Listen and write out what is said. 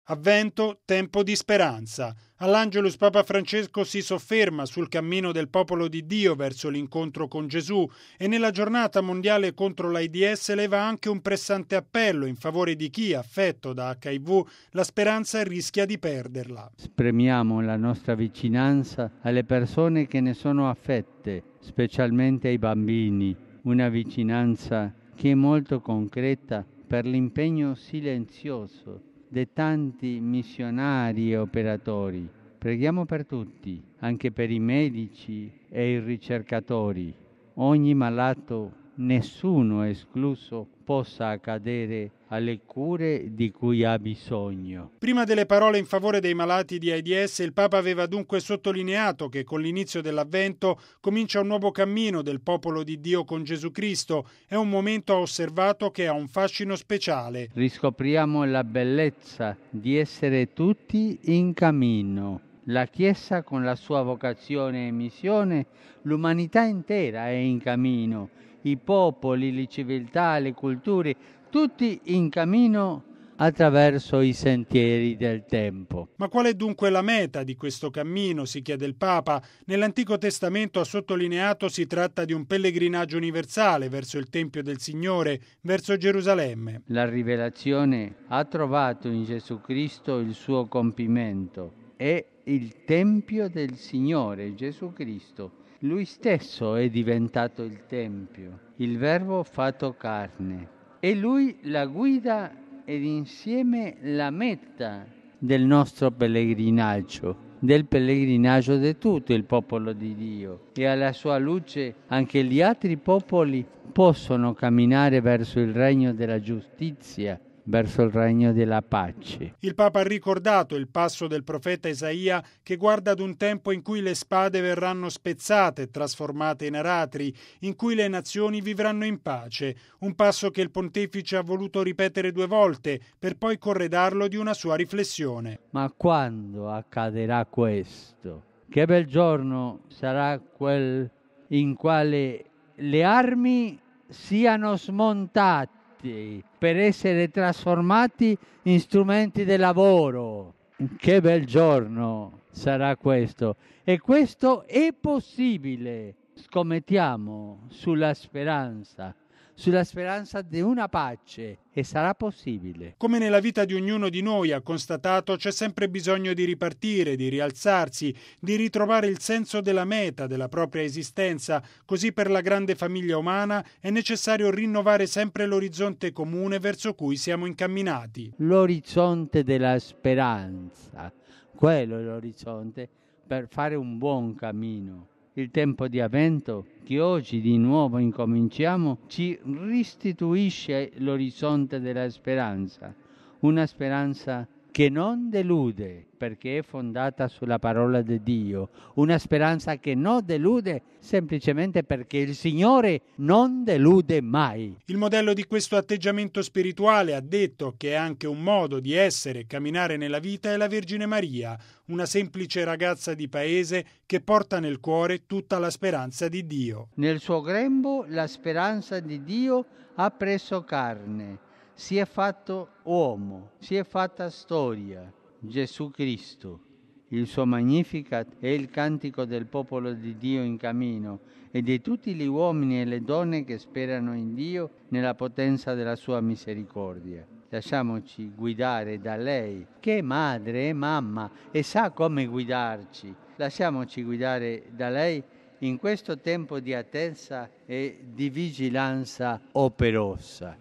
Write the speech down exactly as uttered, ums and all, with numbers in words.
Avvento, tempo di speranza. All'Angelus Papa Francesco si sofferma sul cammino del popolo di Dio verso l'incontro con Gesù e nella giornata mondiale contro l'AIDS leva anche un pressante appello in favore di chi, affetto da acca i vu, la speranza rischia di perderla. Esprimiamo la nostra vicinanza alle persone che ne sono affette, specialmente ai bambini, una vicinanza che è molto concreta per l'impegno silenzioso di tanti missionari e operatori. Preghiamo per tutti, anche per i medici e i ricercatori. Ogni malato, nessuno escluso, possa accadere alle cure di cui ha bisogno. Prima delle parole in favore dei malati di AIDS, il Papa aveva dunque sottolineato che con l'inizio dell'Avvento comincia un nuovo cammino del popolo di Dio con Gesù Cristo. È un momento, ha osservato, che ha un fascino speciale. Riscopriamo la bellezza di essere tutti in cammino. La Chiesa con la sua vocazione e missione, l'umanità intera è in cammino. I popoli, le civiltà, le culture, tutti in cammino attraverso i sentieri del tempo. Ma qual è dunque la meta di questo cammino, si chiede il Papa. Nell'Antico Testamento, ha sottolineato, si tratta di un pellegrinaggio universale verso il Tempio del Signore, verso Gerusalemme. La rivelazione ha trovato in Gesù Cristo il suo compimento. È il Tempio del Signore, Gesù Cristo. Lui stesso è diventato il Tempio, il Verbo fatto carne. E Lui la guida ed insieme la meta del nostro pellegrinaggio, del pellegrinaggio di tutto il popolo di Dio. E alla sua luce anche gli altri popoli possono camminare verso il regno della giustizia, verso il regno della pace. Il Papa ha ricordato il passo del profeta Isaia che guarda ad un tempo in cui le spade verranno spezzate e trasformate in aratri, in cui le nazioni vivranno in pace, un passo che il pontefice ha voluto ripetere due volte per poi corredarlo di una sua riflessione. Ma quando accadrà questo? Che bel giorno sarà quel in quale le armi siano smontate per essere trasformati in strumenti di lavoro. Che bel giorno sarà questo, e questo è possibile. Scommettiamo sulla speranza, sulla speranza di una pace, e sarà possibile. Come nella vita di ognuno di noi, ha constatato, c'è sempre bisogno di ripartire, di rialzarsi, di ritrovare il senso della meta della propria esistenza. Così per la grande famiglia umana è necessario rinnovare sempre l'orizzonte comune verso cui siamo incamminati. L'orizzonte della speranza, quello è l'orizzonte per fare un buon cammino. Il tempo di Avvento, che oggi di nuovo incominciamo, ci restituisce l'orizzonte della speranza, una speranza che non delude, perché è fondata sulla parola di Dio, una speranza che non delude semplicemente perché il Signore non delude mai. Il modello di questo atteggiamento spirituale, ha detto, che è anche un modo di essere e camminare nella vita, è la Vergine Maria, una semplice ragazza di paese che porta nel cuore tutta la speranza di Dio. Nel suo grembo la speranza di Dio ha preso carne. Si è fatto uomo, si è fatta storia, Gesù Cristo. Il suo Magnificat è il cantico del popolo di Dio in cammino e di tutti gli uomini e le donne che sperano in Dio nella potenza della sua misericordia. Lasciamoci guidare da lei, che è madre e mamma e sa come guidarci. Lasciamoci guidare da lei in questo tempo di attesa e di vigilanza operosa.